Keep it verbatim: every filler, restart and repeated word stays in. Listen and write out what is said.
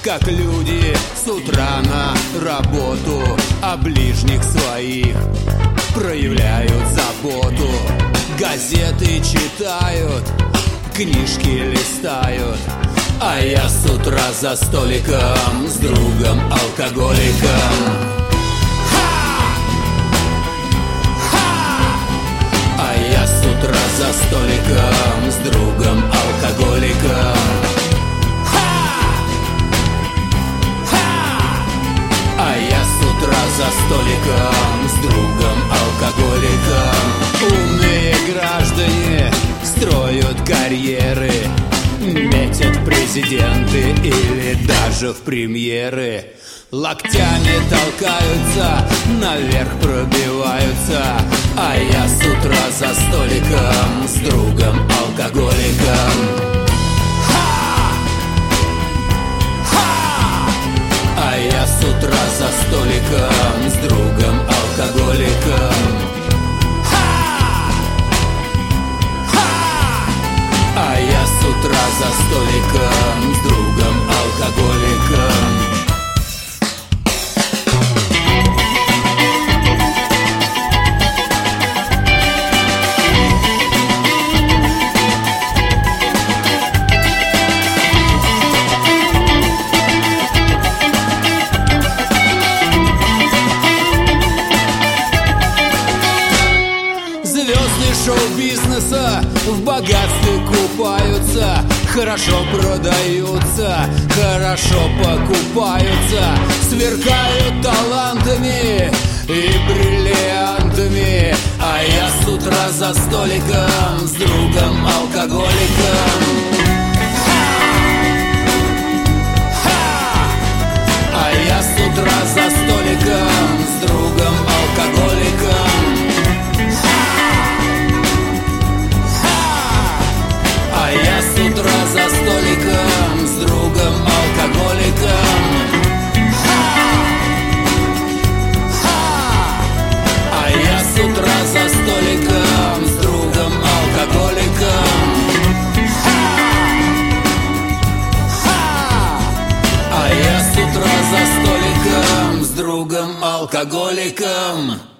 как люди с утра на работу о ближних своих проявляют заботу. Газеты читают, книжки листают, а я с утра за столиком с другом-алкоголиком. А я с утра за столиком с другом-алкоголиком. А я с утра за столиком с другом-алкоголиком. Умные граждане строят карьеры, метят в президенты или даже в премьеры. Локтями толкаются, наверх пробиваются, а я с утра за столиком с другом-алкоголиком. А я с утра за столиком с другом-алкоголиком. А я с утра за столиком с другом-алкоголиком. Звезды шоу-бизнеса в богатстве купаются, хорошо продаются, хорошо покупаются, сверкают талантами и бриллиантами. А я с утра за столиком с другом-алкоголиком. А я с утра за столиком с другом-алкоголиком. А я с утра за столиком с другом-алкоголиком. А я с утра за столиком с другом-алкоголиком. А я с утра за столиком с другом-алкоголиком.